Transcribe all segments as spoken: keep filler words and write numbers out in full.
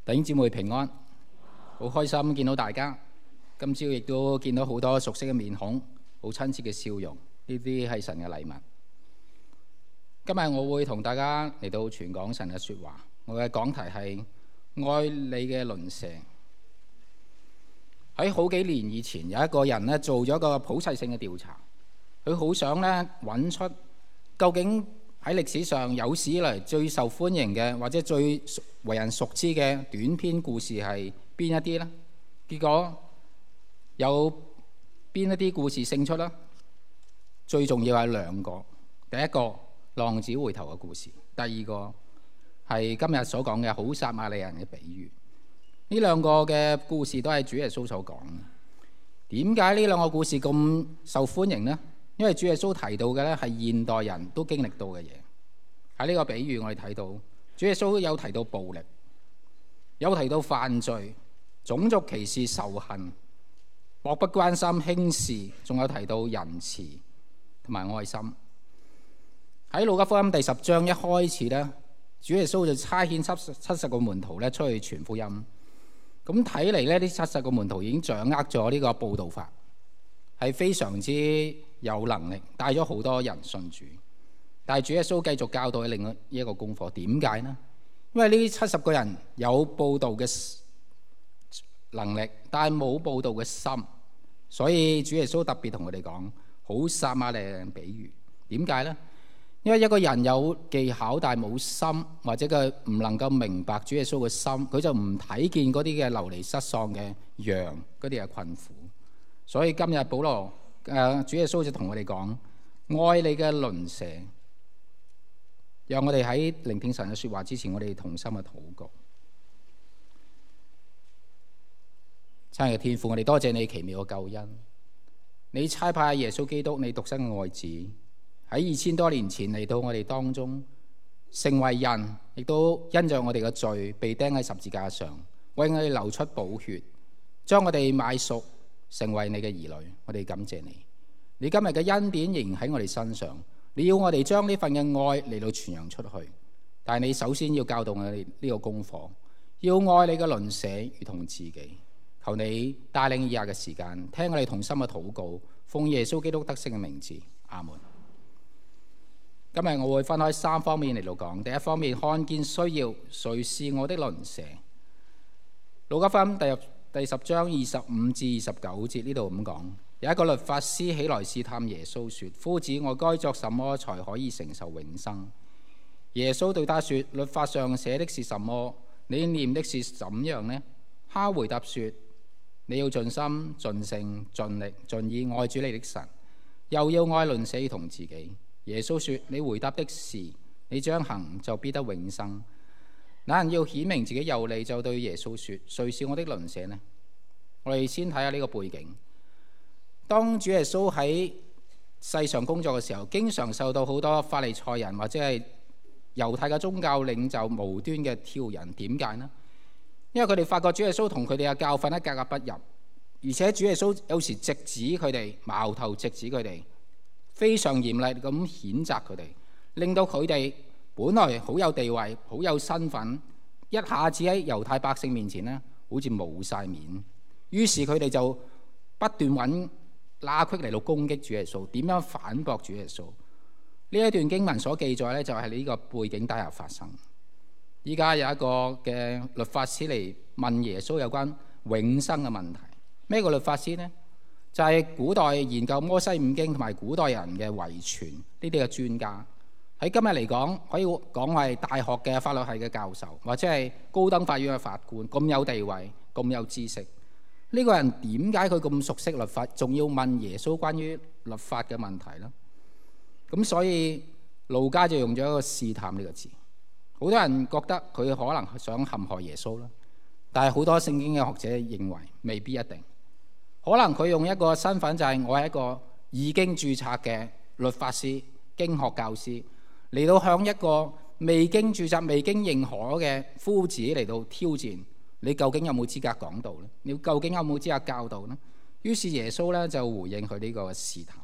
弟兄姊妹平安，好開心見到大家。今朝亦都見到好多熟悉嘅面孔，好親切嘅笑容，呢啲係神嘅禮物。今日我會同大家嚟到傳講神嘅說話。我嘅講題係愛你嘅鄰舍。喺好幾年以前，有一個人咧做咗一個普世性嘅調查，佢好想咧揾出究竟喺歷史上有史以嚟最受歡迎嘅或者最為人熟知嘅短篇故事係邊一啲呢？結果有邊一啲故事勝出呢？最重要係兩個，第一個浪子回頭嘅故事，第二個係今日所講嘅好撒瑪利人嘅比喻。呢兩個嘅故事都係主耶穌所講嘅。點解呢兩個故事咁受歡迎呢？因為主耶穌提到嘅咧係現代人都經歷到嘅嘢。喺呢個比喻我哋睇到，主耶穌有提到暴力，有提到犯罪、種族歧視、仇恨、漠不關心、輕視，仲有提到仁慈同埋愛心。喺路加福音第十章一開始咧，主耶穌就差遣七七十個門徒咧出去傳福音。咁睇嚟咧，呢七十個門徒已經掌握咗呢個佈道法，係非常之有能力，帶咗好多人信主。但係主耶穌繼續教導另外一個功課，點解呢？因為呢七十個人有佈道嘅能力，但係冇佈道嘅心，所以主耶穌特別同佢哋講好撒瑪利人比喻。點解呢？因為一個人有技巧但係冇心，或者佢唔能夠明白主耶穌嘅心，佢就唔睇見嗰啲嘅流離失喪嘅羊，嗰啲嘅困苦。所以今日保羅誒、呃、主耶穌就同我哋講，愛你嘅鄰舍。讓我哋喺聆聽神嘅說話之前，我哋同心嘅禱告。親愛嘅天父，我哋多謝你奇妙嘅救恩，你差派耶穌基督，你獨生嘅愛子喺二千多年前嚟到我哋當中，成為人，亦都因着我哋嘅罪被釘喺十字架上，為我哋流出寶血，將我哋買贖成為你嘅兒女。我哋感謝你，你今日嘅恩典仍然喺我哋身上。你要我哋將呢份嘅愛嚟到傳揚出去，但係你首先要教導我哋呢個功課，要愛你嘅鄰舍如同自己。求你帶領以下嘅時間，聽我哋同心嘅禱告，奉耶穌基督得勝嘅名字，阿門。今日我會分開三方面嚟到講。第一方面，看見需要，誰是我的鄰舍？路加福音第第十章二十五至二十九節呢度咁講。有一個律法師起來試探耶穌說，夫子，我該作什麼才可以承受永生？耶穌對他說，律法上寫的是什麼？你念的是怎樣呢？他回答說，你要盡心盡性盡力盡意愛主你的神，又要愛鄰舍如同自己。耶穌說，你回答的是，你這樣行就必得永生。那人要顯明自己有理，就對耶穌說，誰是我的鄰舍呢？我哋先睇下呢個背景。當主耶穌喺世上工作嘅時候，經常受到好多法利賽人或者係猶太嘅宗教領袖無端嘅挑釁。點解呢？因為佢哋發覺主耶穌同佢哋嘅教訓咧格格不入，而且主耶穌有時直指佢哋，矛頭直指佢哋，非常嚴厲咁譴責佢哋，令到佢哋本來好有地位、好有身份，一下子喺猶太百姓面前咧，好似冇晒面。於是佢哋就不斷揾罅隙嚟到攻擊主耶穌，點樣反駁主耶穌？呢一段經文所記載咧，就係呢個背景底下發生。依家有一個嘅律法師嚟問耶穌有關永生嘅問題。咩個律法師呢？就係古代研究摩西五經同埋古代人嘅遺傳呢啲嘅專家。喺今日嚟講，可以講係大學嘅法律系嘅教授，或者係高等法院嘅法官，咁有地位，咁有知識。呢個人點解佢咁熟悉律法，仲要問耶穌關於律法嘅問題呢？咁所以路加就用咗一個試探呢個字。好多人覺得佢可能想陷害耶穌啦，但係好多聖經嘅學者認為未必一定。可能佢用一個身份就係我係一個已經註冊嘅律法師、經學教師，嚟到向一個未經註冊、未經認可嘅夫子嚟到挑戰。你究竟有冇資格講道呢？你究竟有冇資格教導呢？於是耶穌咧就回應佢呢個試探。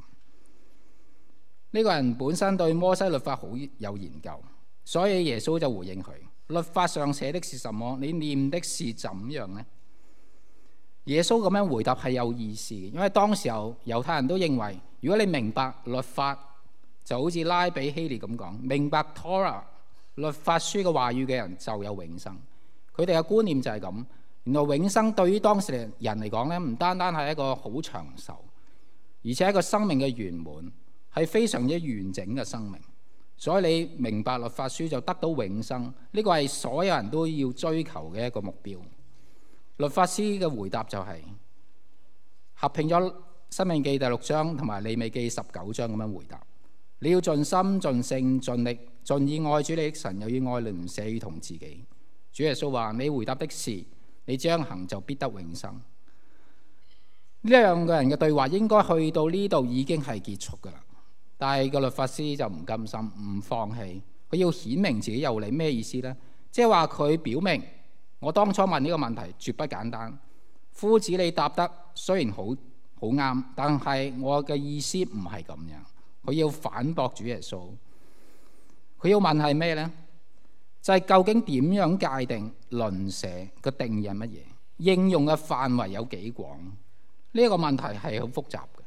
呢個人本身對摩西律法好有研究，所以耶穌就回應佢。 律法上寫的是什麼？你念的是怎樣呢？耶穌咁樣回答係有意思嘅，因為當時候猶太人都認為，如果你明白律法，就好似拉比希列咁講，明白 Torah 律法書嘅話語嘅人就有永生。佢哋嘅觀念就係咁。原來永生對於當時嘅人嚟講咧，唔單單係一個好長壽，而且係一個生命嘅圓滿，係非常之完整嘅生命。所以你明白律法書就得到永生，呢個係所有人都要追求嘅一個目標。律法師嘅回答就係合併咗申命記第六章同埋利未記十九章咁樣回答。你要盡心盡性盡力盡意愛主你的神，又要愛鄰舍如同自己。主耶穌話：你回答的是，你這樣行就必得永生。呢兩個人嘅對話應該去到呢度已經係結束㗎啦。但係個律法師就唔甘心，唔放棄，佢要顯明自己有理。咩意思呢？即係話佢表明，我當初問呢個問題絕不簡單。夫子你答得雖然好好啱，但係我嘅意思唔係咁樣。佢要反駁主耶穌。佢要問係咩呢？就係、是、究竟點樣界定鄰舍嘅定義係乜嘢？應用嘅範圍有幾廣？呢、這、一個問題係好複雜嘅。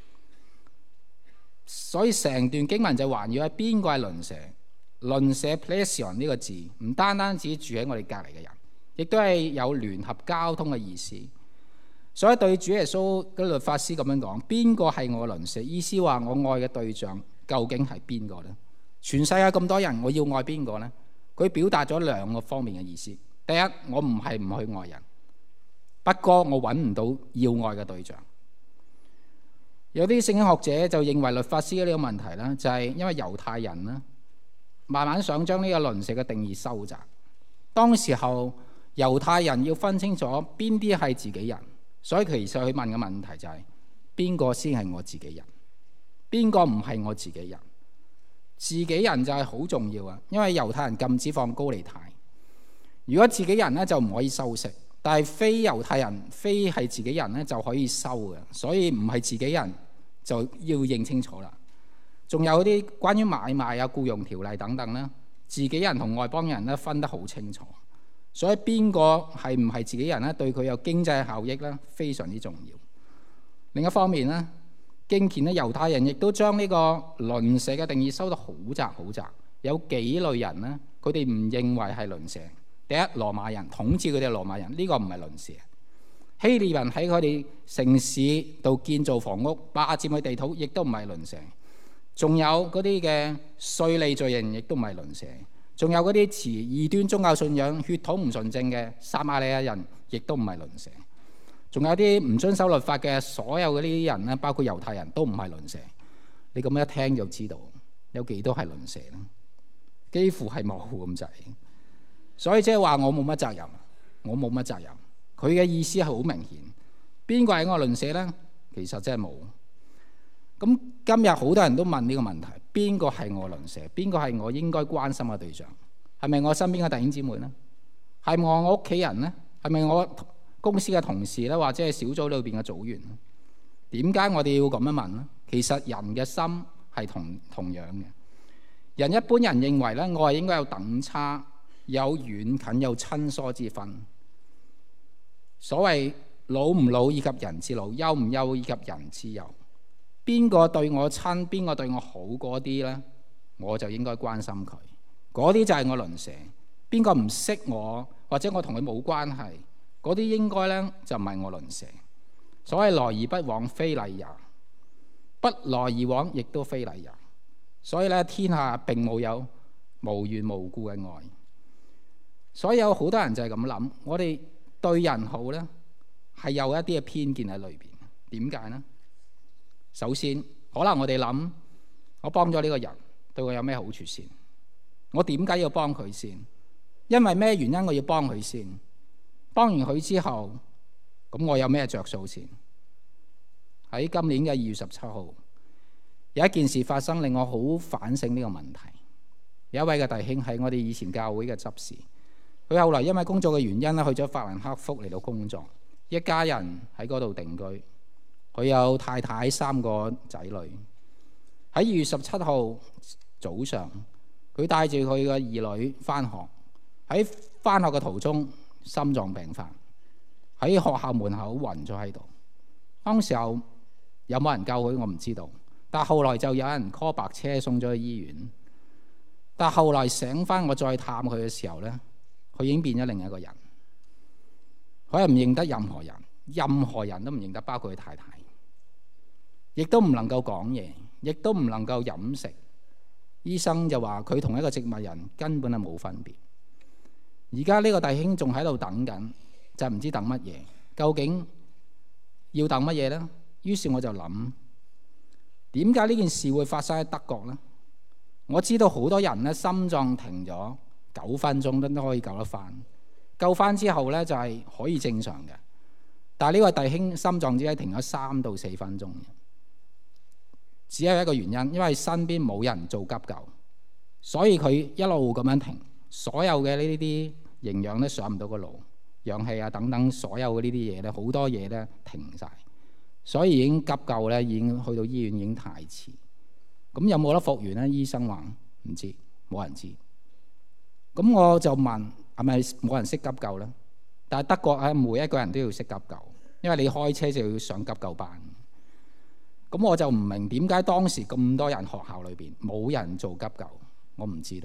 所以成段經文就環繞喺邊個係鄰舍。鄰舍 plesion 呢個字唔單單只住喺我哋隔離嘅人，亦都係有聯合交通嘅意思。所以對主耶穌嘅律法師咁樣講，邊個係我鄰舍？意思話我愛嘅對象究竟係邊個呢？全世界咁多人，我要愛邊個呢？佢表達咗兩個方面嘅意思。第一，我唔係唔去愛人，不過我揾唔到要愛嘅對象。有啲聖經學者就認為律法師呢個問題呢，就係因為猶太人呢慢慢想將呢個鄰舍嘅定義收窄。當時候猶太人要分清楚邊啲係自己人，所以其實佢問嘅問題就係邊個先係我自己人，邊個唔係我自己人。自己人就係好重要啊，因為猶太人禁止放高利貸。如果自己人呢，就唔可以收息，但係非猶太人非係自己人呢，就可以收嘅，所以唔係自己人就要認清楚啦。仲有啲關於買賣啊、僱傭條例等等呢，自己人同外邦人呢分得好清楚，所以邊個係唔係自己人呢，對佢有經濟效益呢，非常之重要。另一方面呢，經典咧，猶太人亦都將呢個鄰舍嘅定義收得好窄好窄。有幾類人呢，佢哋唔認為係鄰舍。第一，羅馬人統治佢哋嘅羅馬人，呢、這個唔係鄰舍。希臘人喺佢哋城市度建造房屋，霸佔佢地土，亦都唔係鄰舍。仲有嗰啲嘅稅吏罪人，亦都唔係鄰舍。仲有嗰啲持異端宗教信仰、血統唔純正嘅撒瑪利亞人，亦都唔係鄰舍。仲有啲唔遵守律法嘅所有嗰啲人咧，包括猶太人都唔係鄰舍。你咁樣一聽就知道有幾多係鄰舍咧？幾乎係冇咁滯。所以即係話我冇乜責任，我冇乜責任。佢嘅意思係好明顯。邊個係我鄰舍呢？其實真係冇。咁今日好多人都問呢個問題：邊個係我鄰舍？邊個係我應該關心嘅對象？係咪我身邊嘅弟兄姊妹呢？係咪我屋企人呢？係咪我公司嘅同事咧，或者係小組裏邊嘅組員？點解我哋要咁樣問呢？其實人嘅心係同同樣嘅。人一般人認為咧，愛應該有等差，有遠近，有親疏之分。所謂老唔老以及人之老，幼唔幼以及人之幼。邊個對我親，邊個對我好嗰啲呢，我就應該關心佢。嗰啲就係我鄰舍。邊個唔識我，或者我同佢冇關係，嗰啲應該呢就唔係我鄰舍。所謂來而不往非禮也，不來而往亦都非禮也。所以咧，天下並冇有無緣無故嘅愛。所以有好多人就係咁諗，我哋對人好呢，係有一啲嘅偏見喺裏邊。點解呢？首先，可能我哋諗，我幫咗呢個人，對我有咩好處先？我點解要幫佢先？因為咩原因我要幫佢先？幫完佢之後，咁我有咩着數先？喺今年嘅二月十七號，有一件事發生，令我好反省呢個問題。有一位嘅弟兄係我哋以前教會嘅執事，佢後來因為工作嘅原因咧，去咗法蘭克福嚟到工作，一家人喺嗰度定居。佢有太太三個仔女。喺二月十七號早上，佢帶住佢嘅兒女返學， 喺返學嘅途中心臟病發，喺學校門口暈咗喺度。當時候有冇人救佢我唔知道，但後來就有人 call 白車送咗去醫院。但後來醒返，我再探佢嘅時候呢，佢已經變咗另一個人。佢係唔認得任何人，任何人都唔認得，包括佢太太，亦都唔能夠講嘢，亦都唔能夠飲食。醫生就話佢同一個植物人根本係冇分別。而家呢個弟兄仲喺度等緊，就唔知等乜嘢，究竟要等乜嘢呢？於是我就諗，點解呢件事會發生喺德國呢？我知道好多人呢，心臟停咗九分鐘都可以救得翻，救翻之後呢，就係可以正常嘅。但係呢位弟兄心臟只係停咗三到四分鐘，只有一個原因，因為身邊冇人做急救，所以佢一路咁樣停，所有嘅呢啲營養都上唔到個腦，氧氣啊等等所有嘅呢啲嘢咧，好多嘢咧停晒，所以已經急救咧，已經去到醫院已經太遲。咁有冇得復原咧？醫生話唔知，冇人知。咁我就問係咪冇人識急救咧？但係德國咧，每一個人都要識急救，因為你開車就要上急救班。咁我就唔明點解當時咁多人學校裏邊冇人做急救，我唔知道。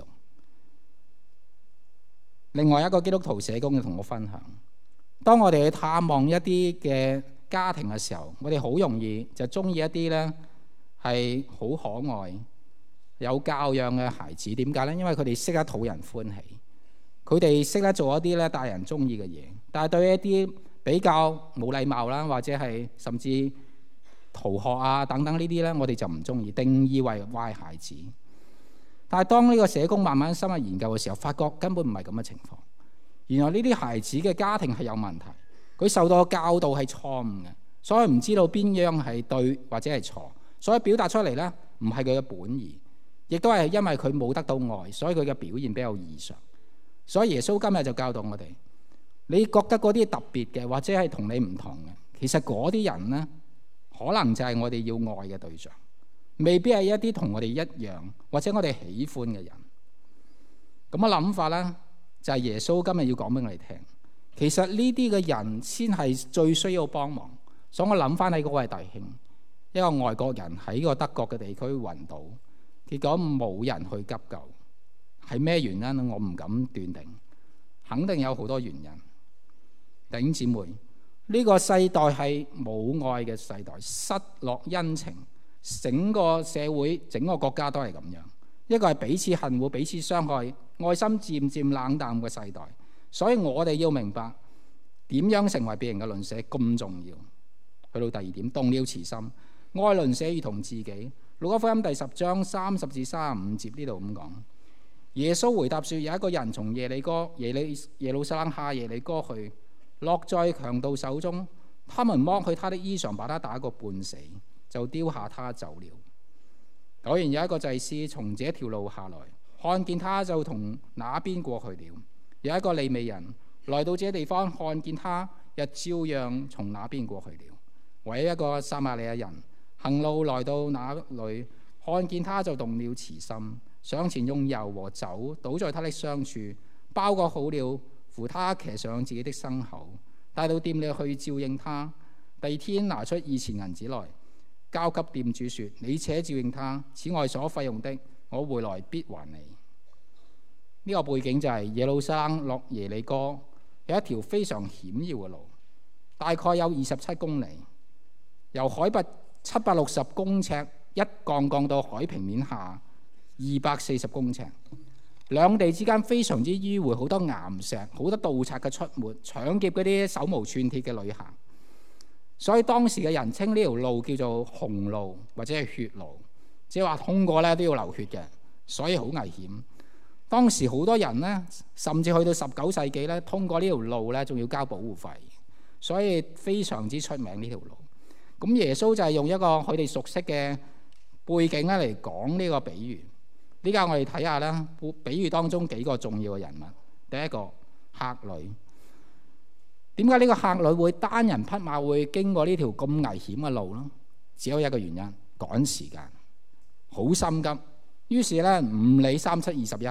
另外一個基督徒社工就同我分享，當我哋去探望一啲嘅家庭嘅時候，我哋好容易就中意一啲呢係好可愛、有教養嘅孩子。點解呢？因為佢哋識得討人歡喜，佢哋識得做一啲咧大人中意嘅嘢。但係對一啲比較冇禮貌啦，或者係甚至逃學啊等等呢啲呢，我哋就唔中意，定義為壞孩子。但係當呢個社工慢慢深入研究嘅時候，發覺根本唔係咁嘅情況。原來呢啲孩子嘅家庭係有問題，佢受到嘅教導係錯誤嘅，所以唔知道邊樣係對或者係錯，所以表達出嚟呢，唔係佢嘅本意，亦都係因為佢冇得到愛，所以佢嘅表現比較異常。所以耶穌今日就教導我哋，你覺得嗰啲特別嘅或者係同你唔同嘅，其實嗰啲人呢，可能就係我哋要愛嘅對象，未必係一啲同我哋一樣或者我哋喜歡嘅人。咁嘅諗法呢，就係耶穌今日要講俾我哋聽。其實呢啲嘅人先係最需要幫忙。所以我諗翻起嗰位弟兄，一個外國人喺個德國嘅地區暈倒，結果冇人去急救，係咩原因？我唔敢斷定，肯定有好多原因。弟兄姊妹，呢個世代係冇愛嘅世代，失落恩情，整個社會整個國家都係咁樣。一個係彼此恨惡、彼此傷害、愛心漸漸冷淡嘅世代。所以我哋要明白點樣成為別人嘅鄰舍咁重要。去到第二點，動了慈心，愛鄰舍如同自己。路加福音第十章三十至三十五節呢度咁講。耶穌回答說：有一個人從耶利哥耶利耶路撒冷下耶利哥去，落在強盜手中，他們剝去他的衣裳，把他打個半死，就丟下他走了。果然有一個祭司從這條路下來，看見他就從那邊過去了。有一個利未人來到這地方，看見他，又照樣從那邊過去了。唯一一個撒瑪利亞人行路來到那裏，看見他就動了慈心，上前用油和酒倒在他的傷處，包裹好了，扶他騎上自己的牲口，帶到店裏去照應他。第二天拿出二錢銀子來，交給店主說：你且照應他，此外所費用的，我回來必還你。呢、這個背景就係耶路撒冷落耶利哥有一條非常險要嘅路，大概有二十七公里，由海拔七百六十公尺一降降到海平面下二百四十公尺，兩地之間非常之迂迴，好多岩石，好多盜賊嘅出沒，搶劫嗰啲手無寸鐵嘅旅行。所以當時嘅人稱呢條路叫做紅路或者係血路，即係話通過咧都要流血嘅，所以好危險。當時好多人呢，甚至去到十九世紀咧，通過呢條路咧仲要交保護費，所以非常之出名呢條路。咁耶穌就係用一個佢哋熟悉嘅背景咧嚟講呢個比喻。呢家我哋睇下啦，比喻當中幾個重要嘅人物。第一個客旅，點解呢個客旅會單人匹馬會經過呢條咁危險嘅路呢？只有一個原因，趕時間，好心急。於是咧唔理三七二十一，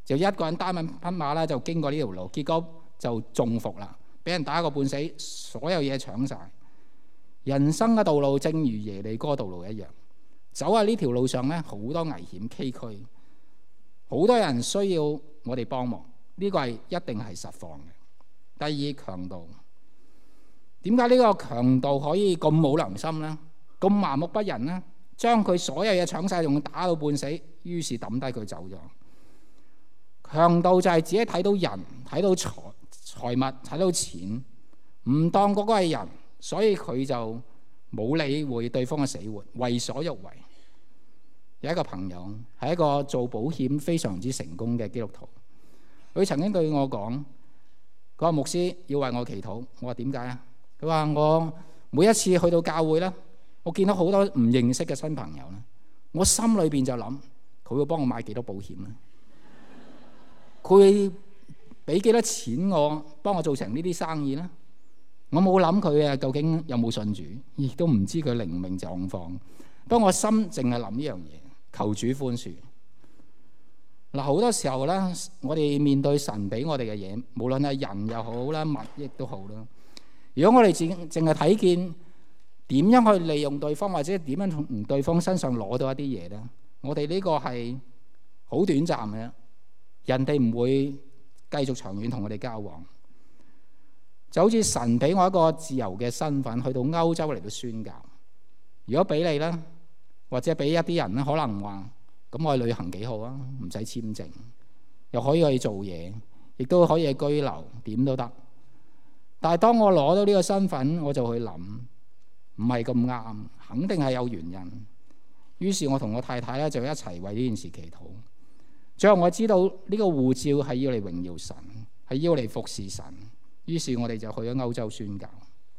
就一個人單槍匹馬啦，就經過呢條路，結果就中伏啦，俾人打個半死，所有嘢搶晒。人生嘅道路正如耶利哥道路一樣，走喺呢條路上咧，好多危險崎嶇，好多人需要我哋幫忙。呢、這個係一定係實況嘅。第二，強盜，點解呢個強盜可以咁冇良心呢？咁麻木不仁呢？將佢所有嘢搶晒，仲打到半死，於是抌低佢走咗。強盜就係自己睇到人，睇到財財物，睇到錢，唔當嗰個係人，所以佢就冇理會對方嘅死活，為所欲為。有一個朋友係一個做保險非常之成功嘅基督徒，佢曾經對我講：佢話牧師要為我祈禱。我話點解啊？佢話我每一次去到教會咧，我見到好多唔認識嘅新朋友咧，我心裏邊就諗佢會幫我買幾多保險咧？佢會俾幾多錢我幫我做成呢啲生意咧？我冇諗佢啊，究竟有冇信主，亦都唔知佢靈命狀況。不過我心淨係諗呢樣嘢，求主寬恕。嗱，好多時候咧，我哋面對神俾我哋嘅嘢，無論係人又好啦，物亦都好啦。如果我哋淨淨係睇見點樣去利用對方，或者點樣從對方身上攞到一啲嘢咧，我哋呢個係好短暫嘅，人哋唔會繼續長遠同我哋交往。就好似神俾我一個自由嘅身份，去到歐洲嚟到宣教。如果俾你咧，或者俾一啲人咧，可能話咁我去旅行幾好啊，唔使簽證，又可以去做嘢，亦都可以去居留，點都得。但係當我攞到呢個身份，我就去諗，唔係咁啱，肯定係有原因。於是我同我太太咧就一齊為呢件事祈禱。最後我知道呢個護照係要嚟榮耀神，係要嚟服侍神。於是我哋就去咗歐洲宣教。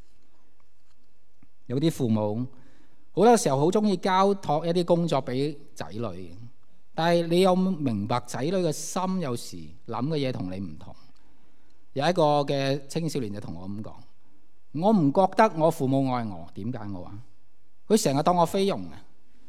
有啲父母好多時候好中意交託一啲工作俾仔女，但係你有冇明白仔女嘅心有時諗嘅嘢同你唔同？有一個嘅青少年就同我咁講：我唔覺得我父母愛我，點解我話？佢成日當我菲傭啊！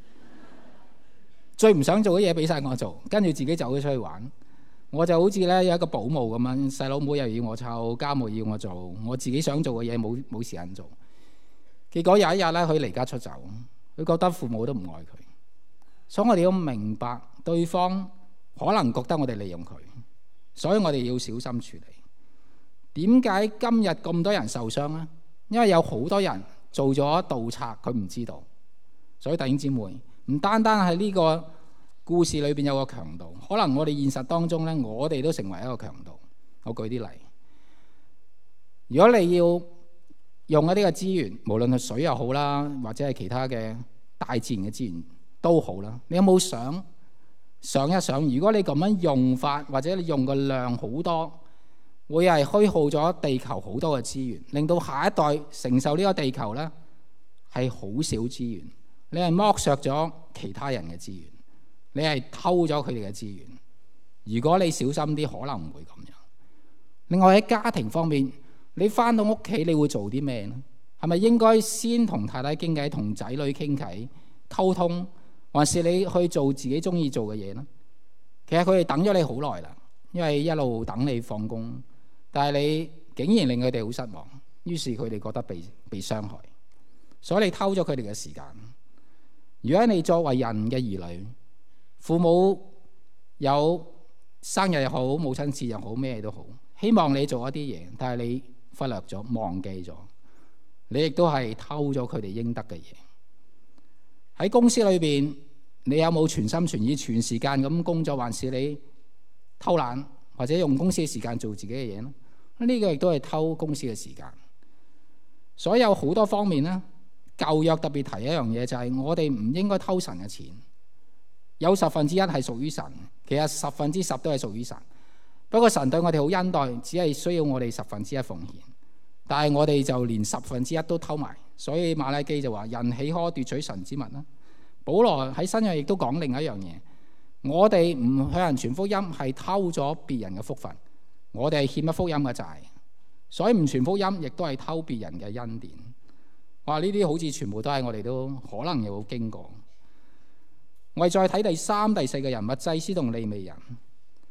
最唔想做嘅嘢俾晒我做，跟住自己走咗出去玩。我就好似咧有一個保姆咁樣，細佬妹又要我湊，家務要我做，我自己想做嘅嘢冇冇時間做。結果有一日咧，佢離家出走，佢覺得父母都唔愛佢。所以我哋要明白對方可能覺得我哋利用佢，所以我哋要小心處理。點解今日咁多人受傷呢？因為有好多人做咗盜賊，佢唔知道。所以弟兄姊妹，唔單單係呢個故事裏邊有個強盜，可能我哋現實當中咧，我哋都成為一個強盜。我舉啲例，如果你要用一啲嘅資源，無論係水又好啦，或者係其他嘅大自然嘅資源都好啦，你有冇想想一想，如果你咁樣用法，或者你用個量好多，會係虛耗咗地球好多嘅資源，令到下一代承受呢個地球咧係好少資源，你係剝削咗其他人嘅資源。你係偷咗佢哋嘅資源。如果你小心啲，可能唔會咁樣。另外喺家庭方面，你翻到屋企，你會做啲咩呢？係咪應該先同太太傾偈，同仔女傾偈溝通，還是你去做自己中意做嘅嘢呢？其實佢哋等咗你好耐啦，因為一路等你放工，但係你竟然令佢哋好失望，於是佢哋覺得被被傷害，所以你偷咗佢哋嘅時間。如果你作為人嘅兒女，父母有生日又好，母親節又好，咩都好，希望你做一啲嘢，但係你忽略咗、忘記咗，你亦都係偷咗佢哋應得嘅嘢。喺公司裏邊，你有冇全心全意、全時間咁工作，還是你偷懶或者用公司嘅時間做自己嘅嘢呢？呢個亦都係偷公司嘅時間。所以有好多方面呢，舊約特別提一樣嘢，就係我哋唔應該偷神嘅錢。有十分之一係屬於神，其實十分之十都係屬於神。不過神對我哋好恩待，只係需要我哋十分之一奉獻，但係我哋就連十分之一都偷埋。所以馬拉基就話：人豈可奪取神之物呢？保羅喺新約亦都講另一樣嘢，我哋唔向人傳福音係偷咗別人嘅福分，我哋係欠咗福音嘅債，所以唔傳福音亦都係偷別人嘅恩典。哇！呢啲好似全部都係我哋都可能有經過。我哋再睇第三、第四個人物，祭司同利未人。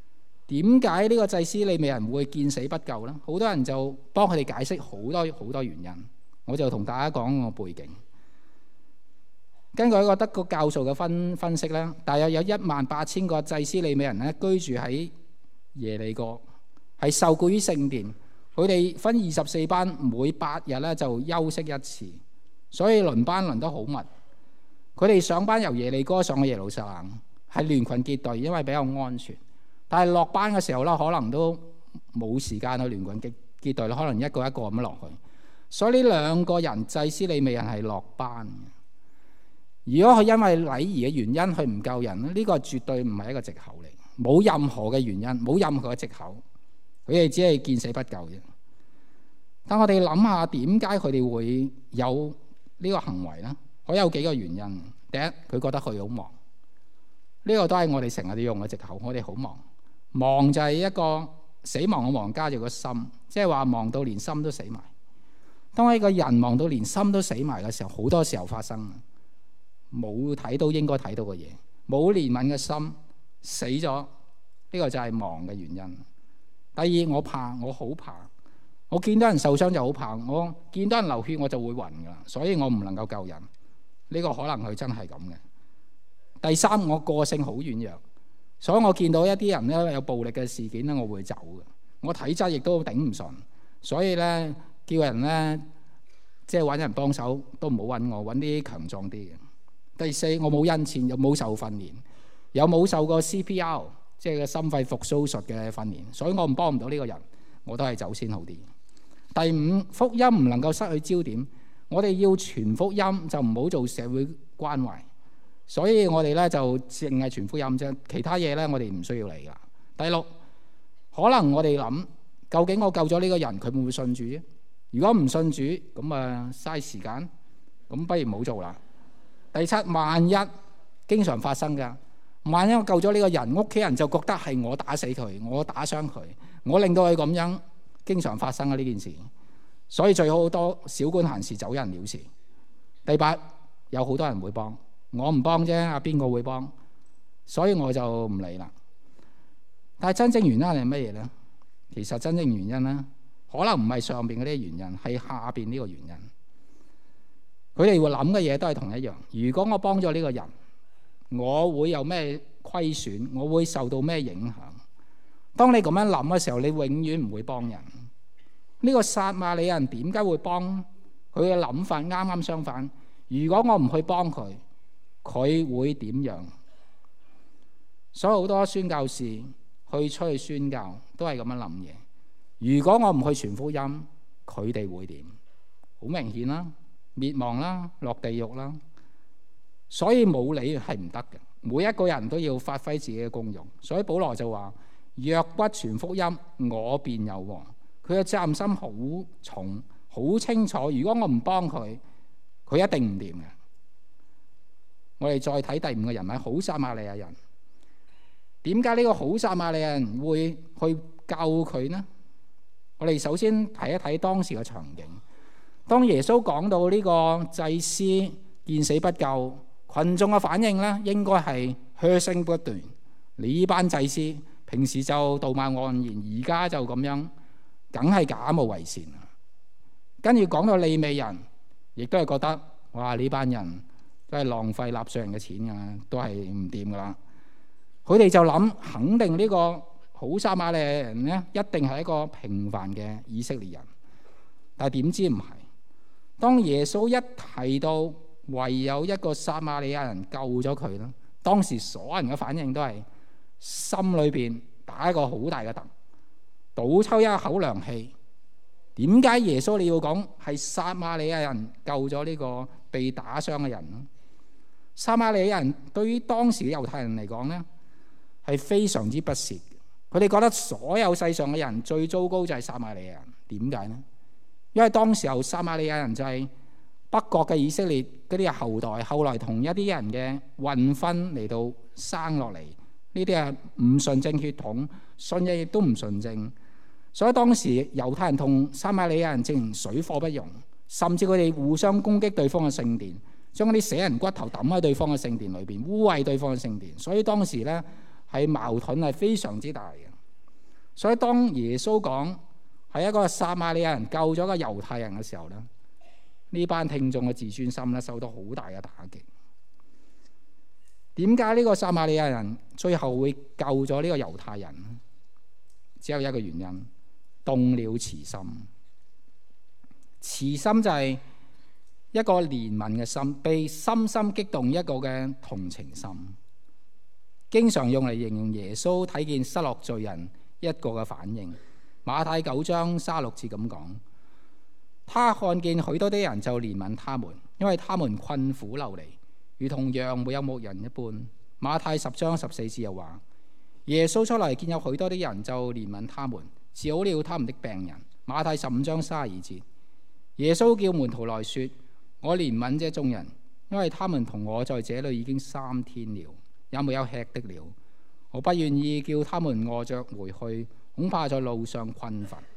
點解呢個祭司利未人會見死不救呢？好多人就幫佢哋解釋好多好多原因，我就同大家講個背景。根據一個德國教授嘅分分析咧，大約有一萬八千個祭司利未人咧居住喺耶利哥，係受雇於聖殿。佢哋分二十四班，每八日咧就休息一次，所以輪班輪得好密。佢哋上班由耶利哥上去耶路撒冷，係聯群結隊，因為比較安全。但係落班嘅時候咧，可能都冇時間去聯群結結隊，可能一個一個咁落去。所以呢兩個人祭司利未人係落班嘅。如果佢因為禮儀嘅原因佢唔救人，呢、這個絕對唔係一個藉口嚟，冇任何嘅原因，冇任何嘅藉口。佢哋只係見死不救啫。但我哋諗下點解佢哋會有呢個行為呢？可有幾個原因。第一，佢覺得佢好忙，呢、這個都係我哋成日都用嘅藉口。我哋好忙，忙就係一個死亡嘅忙加住個心，即係話忙到連心都死埋。當一個人忙到連心都死埋嘅時候，好多時候發生冇睇到應該睇到嘅嘢，冇憐憫嘅心，死咗。呢、這個就係忙嘅原因。第二，我怕，我好怕，我見到人受傷就好怕，我見到人流血我就會暈㗎喇，所以我唔能夠救人。呢、這個可能佢真係咁嘅。第三，我個性好軟弱，所以我見到一啲人咧有暴力嘅事件咧，我會走嘅。我體質亦都頂唔順，所以咧叫人咧即係揾人幫手都唔好揾我，揾啲強壯啲嘅。第四，我冇恩賜，又冇受訓練，又冇受過 C P R， 即係個心肺復甦術嘅訓練，所以我唔幫唔到呢個人，我都係走先好啲。第五，福音唔能夠失去焦點，我哋要傳福音就唔好做社會關懷，所以我哋咧就淨係傳福音啫，其他嘢咧我哋唔需要嚟噶。第六，可能我哋諗究竟我救咗呢個人，佢會唔會信主？如果唔信主，咁啊嘥時間，咁不如唔好做啦。第七，萬一經常發生㗎，萬一我救咗呢個人，屋企人就覺得係我打死佢，我打傷佢，我令到佢咁樣，經常發生啊呢件事，所以最好多小管閒事，走人了事。第八，有好多人會幫，我唔幫啫，阿邊個會幫？所以我就唔理啦。但係真正原因係乜嘢呢？其實真正原因呢，可能唔係上邊嗰啲原因，係下邊呢個原因。佢哋會諗嘅嘢都係同一樣。如果我幫咗呢個人，我會有咩虧損？我會受到咩影響？當你咁樣諗嘅時候，你永遠唔會幫人。呢個撒瑪利亞人點解會幫？佢嘅諗法啱啱相反。如果我唔去幫佢，佢會點樣？所以好多宣教士去出去宣教都係咁樣諗嘢。如果我唔去傳福音，佢哋會點？好明顯啦。滅亡啦，落地獄啦，所以冇理係唔得嘅。每一個人都要發揮自己嘅功用。所以保羅就話：若不傳福音，我便有禍。佢嘅責任心好重，好清楚。如果我唔幫佢，佢一定唔掂嘅。我哋再睇第五個人物，好撒瑪利亞人。點解呢個好撒瑪利亞人會去救佢呢？我哋首先睇一睇當時嘅場景。當耶穌講到呢個祭司見死不救，群眾嘅反應咧，應該係噓聲不斷。你呢班祭司平時就道貌岸然，而家就咁樣，梗係假冒為善。跟住講到利未人，亦都係覺得哇，呢班人都係浪費納稅人嘅錢㗎，都係唔掂㗎啦。佢哋就諗，肯定呢個好撒瑪利亞人咧，一定係一個平凡嘅以色列人。但係點知唔係。當耶穌一提到唯有一個撒瑪利亞人救咗佢啦，當時所有人嘅反應都係心裏邊打一個好大嘅突，倒抽一口涼氣。點解耶穌你要講係撒瑪利亞人救咗呢個被打傷嘅人呢？撒瑪利亞人對於當時嘅猶太人嚟講呢，係非常之不屑。佢哋覺得所有世上嘅人最糟糕就係撒瑪利亞人。點解呢？因為當時候撒瑪利亞人就係北國嘅以色列嗰啲後代，後來同一啲人嘅混婚嚟到生落嚟，呢啲係唔純正血統，信嘅亦都唔純正，所以當時猶太人同撒瑪利亞人正水火不容，甚至佢哋互相攻擊對方嘅聖殿，將啲死人骨頭抌喺對方嘅聖殿裏邊，污穢對方嘅聖殿，所以當時呢係矛盾係非常之大嘅。 所以當耶穌講係一個撒瑪利亞人救咗個猶太人嘅時候咧，呢班聽眾嘅自尊心咧受到好大嘅打擊。點解呢個撒瑪利亞人最後會救咗呢個猶太人？只有一個原因，動了慈心。慈心就係一個憐憫嘅心，被深深激動一個嘅同情心，經常用嚟形容耶穌睇見失落罪人一個嘅反應。馬太九章三十六節咁講，他看見許多啲人就憐憫他們，因為他們困苦流離，如同羊沒有牧人一般。馬太十章十四節又話，耶穌出嚟見有許多啲人就憐憫他們，治好了他們的病人。馬太十五章三十二節，耶穌叫門徒來說，我憐憫這眾人，因為他們同我在這裏已經三天了，也沒有吃的了。我不願意叫他們餓着回去，恐怕在路上困乏。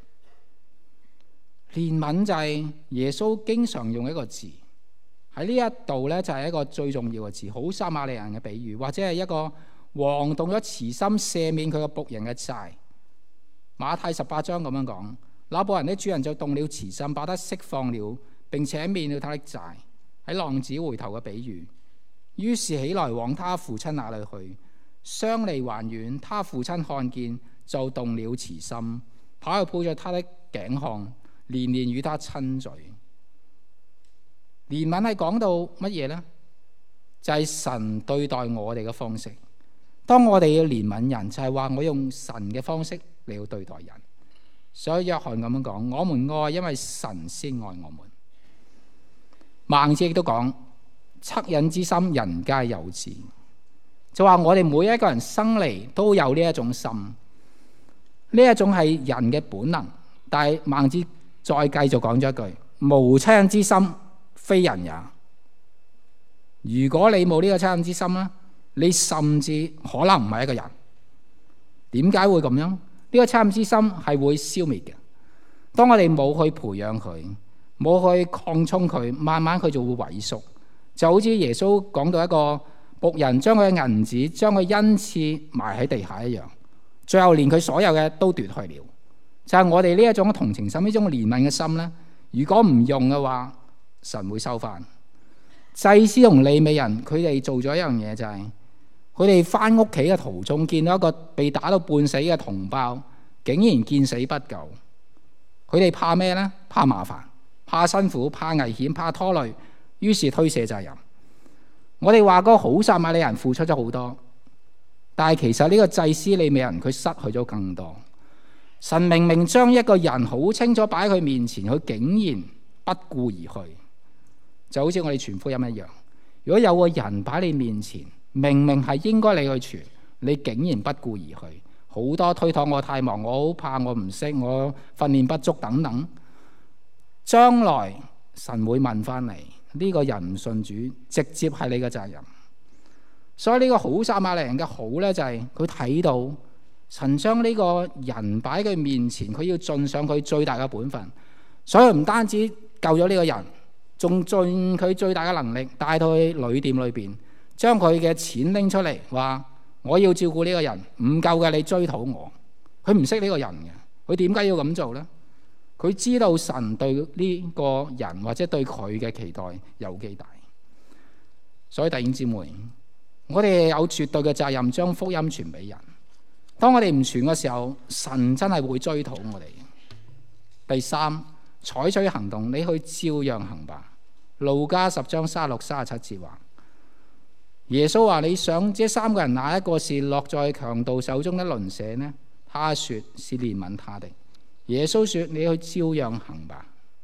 憐憫就係耶穌經常用一個字，喺呢一度呢，就係一個最重要嘅字，好撒瑪利亞人嘅比喻，或者係一個王動咗慈心赦免佢個僕人嘅債。馬太十八章咁樣講，那僕人的主人就動了慈心，把他釋放了，並且免了他的債。喺浪子回頭嘅比喻，於是起來往他父親那裏去，相離還遠，他父親看見就動了慈心，跑去抱着他的頸項，連連與他親嘴。憐憫係講到乜嘢呢？就係、是、神對待我哋嘅方式。當我哋要憐憫人，就係、是、話我用神嘅方式嚟到對待人。所以約翰咁樣講，我們愛，因為神先愛我們。孟子亦都講，惻隱之心，人皆有之。就話我哋每一個人生嚟都有呢一種心，呢一種係人嘅本能。但係孟子再繼續講咗一句，無惻隱之心，非人也。如果你冇呢個惻隱之心咧，你甚至可能唔係一個人。點解會咁樣？呢個惻隱之心係會消滅嘅。當我哋冇去培養佢，冇去擴充佢，慢慢佢就會萎縮。就好似耶穌講到一個僕人將佢嘅銀子、將佢恩賜埋喺地下一樣，最後連佢所有嘅都奪去了。就係、是、我哋呢一種同情心、呢種憐憫嘅心咧，如果唔用嘅話，神會收翻。祭司同利未人佢哋做咗一樣嘢，就係佢哋翻屋企嘅途中見到一個被打到半死嘅同胞，竟然見死不救。佢哋怕咩呢？怕麻煩，怕辛苦，怕危險，怕拖累，於是推卸責任。我哋話嗰個好撒瑪利亞人付出咗好多，但係其實呢個祭司利未人佢失去咗更多。神明明將一個人好清楚擺喺佢面前，佢竟然不顧而去，就好似我哋傳福音一樣。如果有個人擺你面前，明明係應該你去傳，你竟然不顧而去，好多推搪，我太忙，我好怕，我唔識，我訓練不足等等。將來神會問翻嚟，呢個人唔信主，直接係你嘅責任。所以呢個好撒瑪利亞人嘅好呢，就係佢睇到神將呢個人擺喺佢面前，佢要盡上佢最大嘅本分。所以唔單止救咗呢個人，仲盡佢最大嘅能力帶到去旅店裏邊，將佢嘅錢拎出嚟，話我要照顧呢個人，唔夠嘅你追討我。佢唔識呢個人嘅，佢點解要咁做呢？佢知道神對呢個人或者對佢嘅期待有幾大。所以弟兄姊妹，我哋有絕對嘅責任將福音傳俾人。當我哋唔傳嘅時候，神真係會追討我哋。第三，採取行動，你去照樣行吧。路加十章三十六、三十七節話，耶穌話：你想這三個人哪一個是落在強盜手中的鄰舍呢？他說是憐憫他的。耶穌說：你去照樣行吧。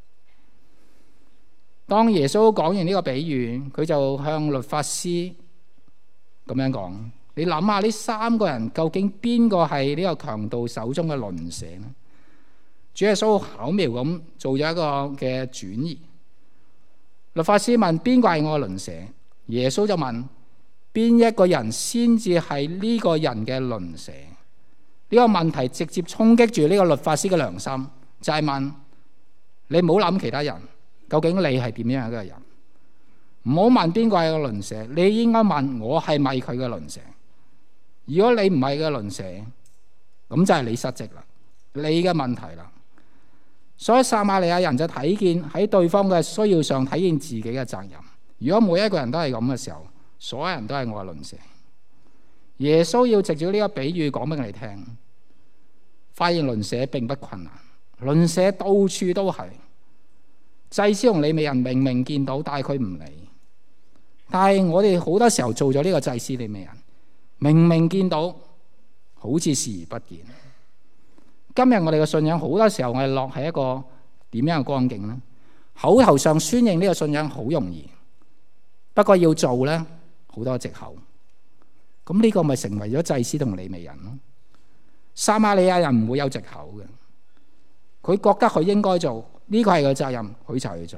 當耶穌講完呢個比喻，佢就向律法師咁樣講：你諗下呢三個人究竟邊個係呢個強盜手中嘅鄰舍呢？主耶穌巧妙咁做咗一個嘅轉移。律法師問：邊個係我嘅鄰舍？耶穌就問：邊一個人先至係呢個人嘅鄰舍？呢個問題直接衝擊住呢個律法師嘅良心，就係問你唔好諗其他人，究竟你係點樣嘅一個人？唔好問邊個係個鄰舍，你應該問我係咪佢嘅鄰舍？如果你唔係嘅鄰舍， 咁就係你失職啦，你嘅問題啦。所以撒瑪利亞人就睇見喺對方嘅需要上睇見自己嘅責任。如果每一個人都係咁嘅時候，所有人都係我嘅鄰舍。耶穌要藉住呢個比喻講俾我哋聽，發現鄰舍並不困難，鄰舍到處都係。祭司同利未人明明見到，但係佢唔理。但係我哋好多時候做咗呢個祭司利未人，明明見到，好似視而不見。今日我哋嘅信仰好多時候我哋落喺一個點樣嘅光景呢？口頭上宣認呢個信仰好容易，不過要做呢，好多藉口。咁呢個咪成為咗祭司同利未人咯？撒瑪利亞人唔會有藉口嘅，佢覺得佢應該做，呢個係佢責任，佢就去做。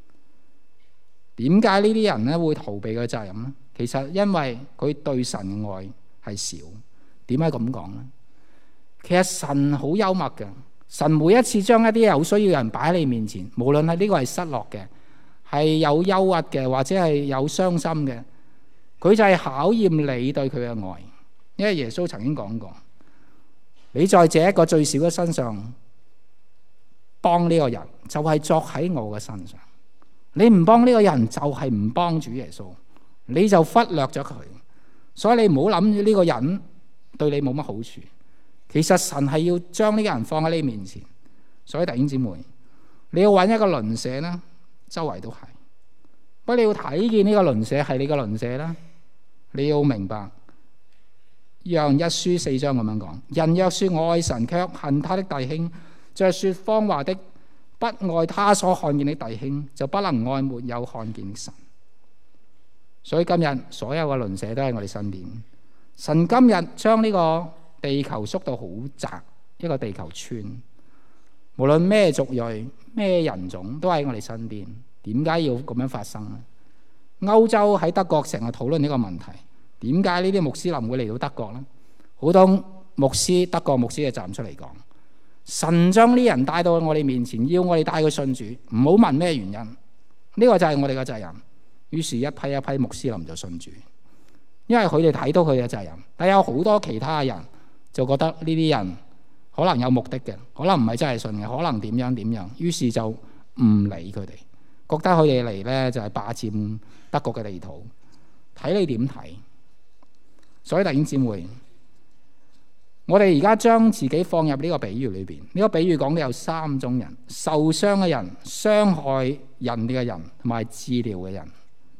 點解呢啲人咧會逃避佢責任呢？其實因為佢對神嘅愛係少。點解咁講呢？其實神好幽默嘅，神每一次將一啲有需要嘅人擺喺你面前，無論係呢個係失落嘅，係有憂鬱嘅，或者係有傷心嘅，佢就係考驗你對佢嘅愛。因為耶穌曾經講過，你在這一個最小嘅身上幫呢個人，就係作喺我嘅身上。你唔幫呢個人，就係唔幫主耶穌，你就忽略咗佢。所以你唔好諗呢個人對你冇乜好處。其實神係要將呢個人放喺你面前。所以弟兄姊妹，你要揾一個鄰舍啦，周圍都係。不過你要睇見呢個鄰舍係你嘅鄰舍啦，你要明白。約翰一書四章咁樣講：人若說我愛神，卻恨他的弟兄，就係說謊話的；不愛他所看見的弟兄，就不能愛沒有看見的神。所以今日所有嘅鄰舍都喺我哋身邊。神今日將呢個地球縮到好窄，一個地球村，無論咩族裔、咩人種都喺我哋身邊。點解要咁樣發生呢？歐洲喺德國成日討論呢個問題。點解呢啲穆斯林會嚟到德國呢？好多牧師，德國牧師就站出嚟講：神將呢人帶到我哋面前，要我哋帶佢信主，唔好問咩原因。呢個就係我哋嘅責任。於是，一批一批穆斯林就信主，因為佢哋睇到佢嘅責任。但有好多其他人就覺得呢啲人可能有目的嘅，可能唔係真係信嘅，可能點樣點樣，於是就唔理佢哋，覺得佢哋嚟呢就係霸佔德國嘅地土。睇你點睇？所以弟兄姊妹，我哋而家將自己放入呢個比喻裏邊。呢個比喻講到有三種人：受傷嘅人、傷害人哋嘅人，同埋治療嘅人。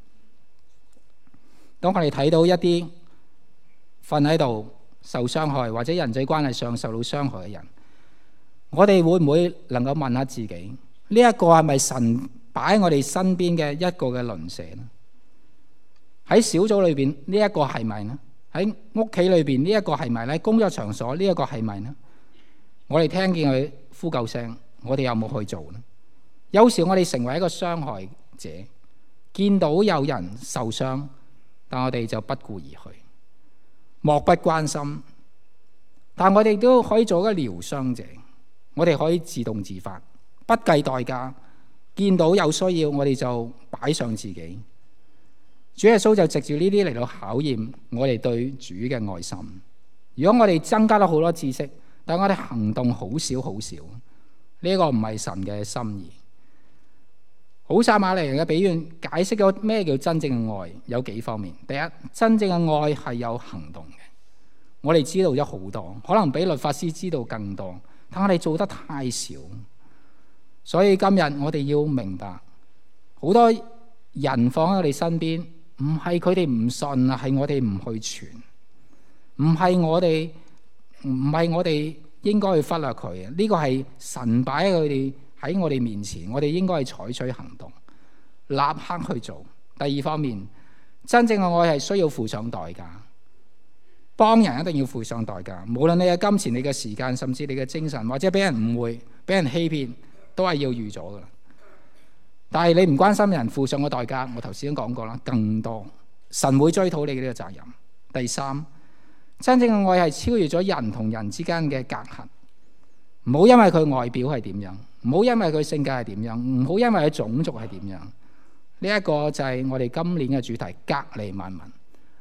當我哋睇到一啲瞓喺度受傷害，或者人際關係上受到傷害嘅人，我哋會唔會能夠問下自己：呢一個係咪神擺喺我哋身邊嘅一個嘅鄰舍呢？喺小組裏邊呢一個係咪呢？喺屋企裏邊呢一個係咪呢？工作場所呢一個係咪呢？我哋聽見佢呼救聲，我哋有冇去做呢？有時我哋成為一個傷害者，見到有人受傷，但我哋就不顧而去，漠不關心。但我哋都可以做一個療傷者，我哋可以自動自發，不計代價。見到有需要，我哋就擺上自己。主耶穌就藉住呢啲嚟到考驗我哋對主嘅愛心。如果我哋增加咗好多知識，但我哋行動好少好少，呢個唔係神嘅心意。好撒瑪利亞人嘅比喻解釋咗咩叫真正嘅愛，有幾方面。第一，真正嘅愛係有行動嘅。我哋知道咗好多，可能比律法師知道更多，但我哋做得太少。所以今日我哋要明白，好多人放喺我哋身邊，唔係佢哋唔信啊，係我哋唔去傳，唔係我哋唔係我哋應該去忽略佢啊。呢個係神擺喺佢哋喺我哋面前，我哋應該去採取行動，立刻去做。第二方面，真正嘅愛係需要付上代價，幫人一定要付上代價，無論你嘅金錢、你嘅時間，甚至你嘅精神，或者俾人誤會、俾人欺騙，都係要預咗噶啦。但係你唔關心人付上嘅代價，我頭先都講過啦，更多神會追討你嘅呢個責任。第三，真正嘅愛係超越咗人同人之間嘅隔閡。唔好因為佢外表係點樣，唔好因為佢性格係點樣，唔好因為佢種族係點樣。呢一個就係我哋今年嘅主題：隔離萬民。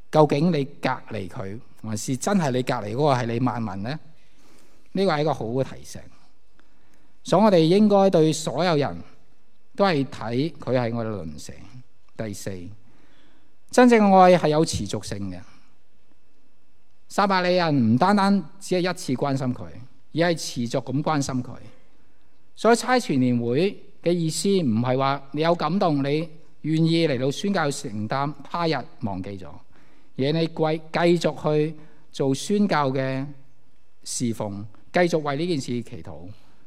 究竟你隔離佢，還是真係你隔離嗰個係你萬民呢？呢個係一個好嘅提醒。所以我哋應該對所有人都係睇佢係我哋鄰舍。第四，真正嘅愛係有持續性嘅。撒瑪利人唔單單只係一次關心佢，而係持續咁關心佢。所以差傳年會嘅意思唔係話你有感動，你願意嚟到宣教承擔，他日忘記咗，而係你繼續去做宣教嘅侍奉，繼續為呢件事祈禱。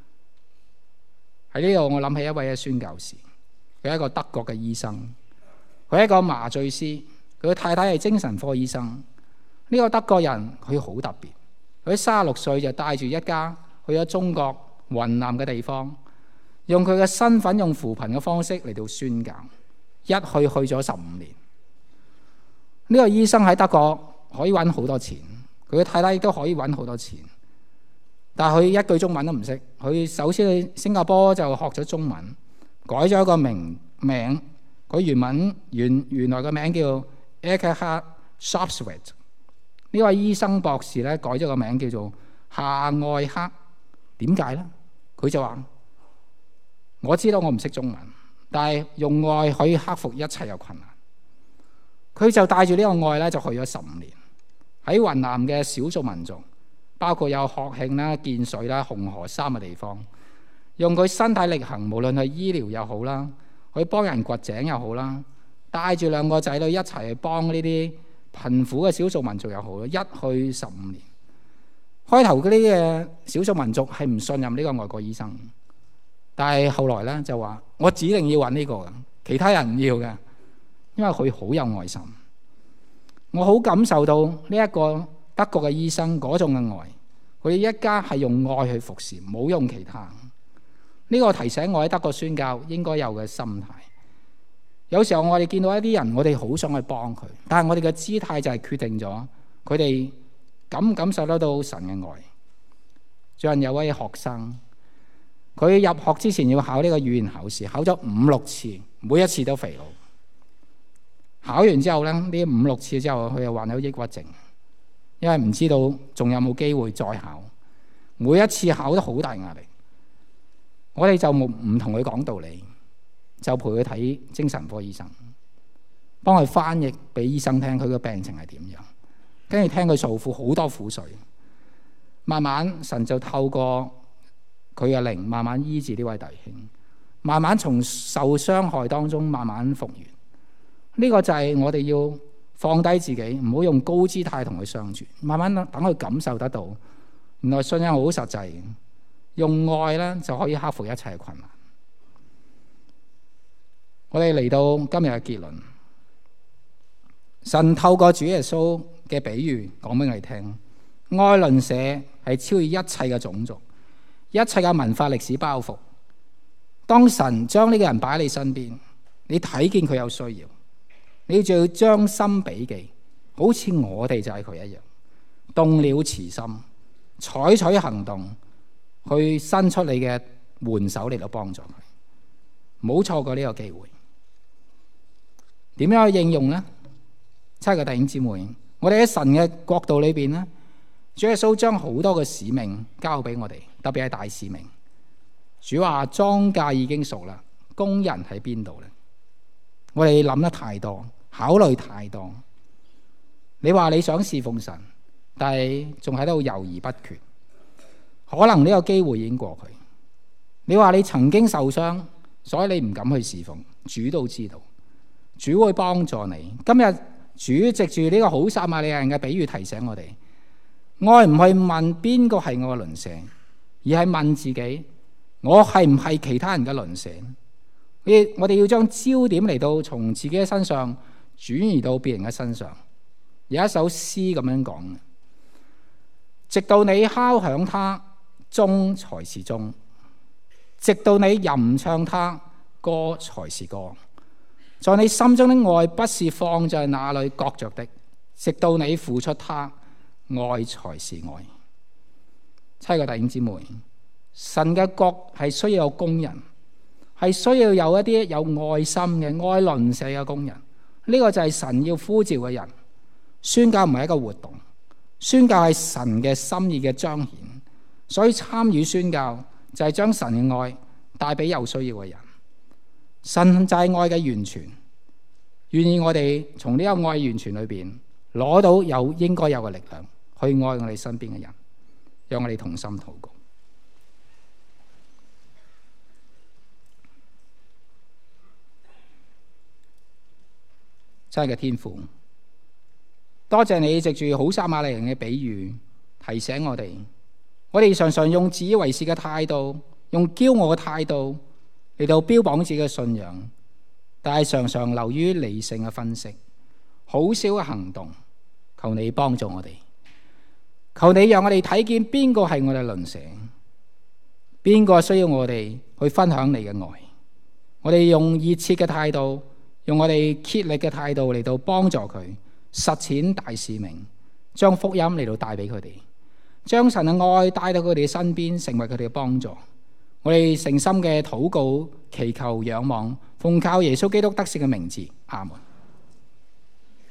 喺呢度我諗起一位嘅宣教士，佢係一個德國嘅醫生，佢係一個麻醉師，佢嘅太太係精神科醫生。呢個德國人佢好特別，佢三十六歲就帶住一家去咗中國雲南嘅地方，用佢嘅身份用扶貧嘅方式嚟到宣教，一去去咗十五年。呢個醫生喺德國可以揾好多錢，佢嘅太太亦都可以揾好多錢，但係佢一句中文都唔識。佢首先去新加坡就學咗中文，改咗一個名名，佢原文原原來嘅名叫 Eckhard Shapswert。呢位醫生博士咧改咗個名叫做夏愛克。點解呢？佢就話：我知道我唔識中文，但係用愛可以克服一切嘅困難。佢就帶住呢個愛咧，就去咗十五年喺雲南嘅少數民族，包括有學慶啦、建水啦、紅河三嘅地方，用佢身體力行，無論係醫療又好啦，去幫人掘井又好啦，帶住兩個仔女一齊去幫呢啲貧苦嘅少數民族又好，一去十五年。開頭嗰啲嘅少數民族係唔信任呢個外國醫生，但係後來咧就話：我指定要揾呢個嘅，其他人唔要嘅，因為佢好有愛心。我好感受到呢一個德國嘅醫生嗰種嘅愛，佢一家係用愛去服侍，冇用其他。呢個提醒我喺德國宣教應該有嘅心態。有時候我哋見到一啲人，我哋好想去幫佢，但係我哋嘅姿態就係決定咗佢哋感唔感受得到神嘅愛。最近有位學生，佢入學之前要考呢個語言考試，考咗五六次，每一次都肥佬。考完之後咧，呢五六次之後，佢又患有抑鬱症，因為唔知道仲有冇機會再考。每一次考都好大壓力，我哋就冇唔同佢講道理。就陪佢睇精神科醫生，幫佢翻譯俾醫生聽佢嘅病情係點樣，跟住聽佢訴苦好多苦水。慢慢神就透過佢嘅靈慢慢醫治呢位弟兄，慢慢從受傷害當中慢慢復原。呢、這個就係我哋要放低自己，唔好用高姿態同佢相處，慢慢等佢感受得到，原來信仰好實際，用愛咧就可以克服一切困難。我哋嚟到今日嘅結論，神透過主耶穌嘅比喻講俾我哋聽，愛鄰舍係超越一切嘅種族、一切嘅文化歷史包袱。當神將呢個人擺喺你身邊，你睇見佢有需要，你就要將心比己，好似我哋就係佢一樣，動了慈心，採取行動去伸出你嘅援手嚟到幫助佢，唔好錯過呢個機會。點樣去應用呢？親愛嘅弟兄姊妹，我哋喺神嘅國度裏邊呢，主耶穌將好多嘅使命交俾我哋，特別係大使命。主話莊稼已經熟啦，工人喺邊度呢？我哋諗得太多，考慮太多。你話你想侍奉神，但係仲喺度猶豫不決，可能呢個機會已經過去。你話你曾經受傷，所以你唔敢去侍奉，主都知道。主會幫助你。今日主藉住呢個好撒瑪利亞人嘅比喻提醒我哋，愛唔係問邊個係我嘅鄰舍，而係問自己，我係唔係其他人嘅鄰舍？我哋要將焦點嚟到從自己嘅身上轉移到別人嘅身上。有一首詩咁樣講，直到你敲響它，鐘才是鐘；直到你吟唱它，歌才是歌。在你心中的愛不是放在那裏擱着的，直到你付出它，愛才是愛。親愛嘅弟兄姊妹，神嘅國係需要有工人，係需要有一啲有愛心嘅愛鄰舍嘅工人。呢、這個就係神要呼召嘅人， 宣教唔係一個活動，宣教係神嘅心意嘅彰顯。所以參與宣教就係將神嘅愛帶俾有需要嘅人。神就係愛嘅完全，願意我哋從呢個愛完全裏邊攞到有應該有嘅力量，去愛我哋身邊嘅人。讓我哋同心禱告。親愛嘅天父，多謝你藉住好撒瑪利人嘅比喻提醒我哋，我哋常常用自以為是嘅態度，用驕傲嘅態度嚟到標榜自己嘅信仰，但係常常流於理性嘅分析，好少嘅行動。求你幫助我哋，求你讓我哋睇見邊個係我哋鄰舍，邊個需要我哋去分享你嘅愛。我哋用熱切嘅態度，用我哋竭力嘅態度嚟到幫助佢實踐大使命，將福音嚟到帶俾佢哋，將神嘅愛帶到佢哋身邊，成為佢哋嘅幫助。我哋誠心嘅禱告、祈求、仰望，奉靠耶穌基督得勝嘅名字，阿門。